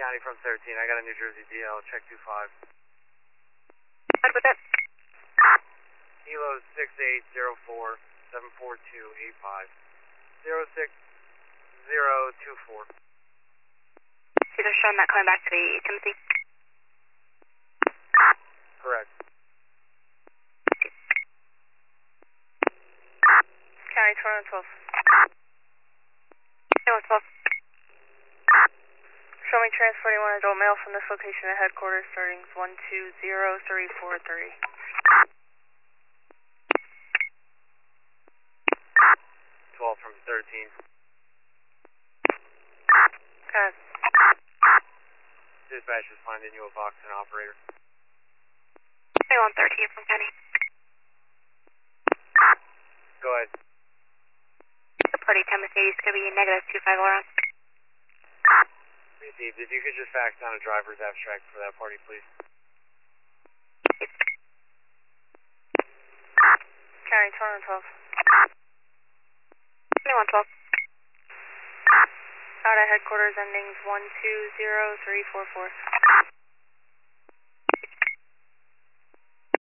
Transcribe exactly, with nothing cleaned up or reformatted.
County from thirteen. I got a New Jersey D L. Check two five. What about that? Kilo six eight zero four seven four two eight five zero six zero two four. So they're showing that coming back to the Timothy? Correct. County twenty-one twelve. twenty-one twelve. Show me transporting one adult male from this location to headquarters starting one two zero three four three. twelve from thirteen. Okay. Dispatch is finding you a Voxen operator. twenty-one thirteen from County. Go ahead. Party Timothy is going to be negative two five around. Received. If you could just fax down a driver's abstract for that party, please. County twenty-one twelve. twenty-one twelve. Out at headquarters endings one two zero three four four.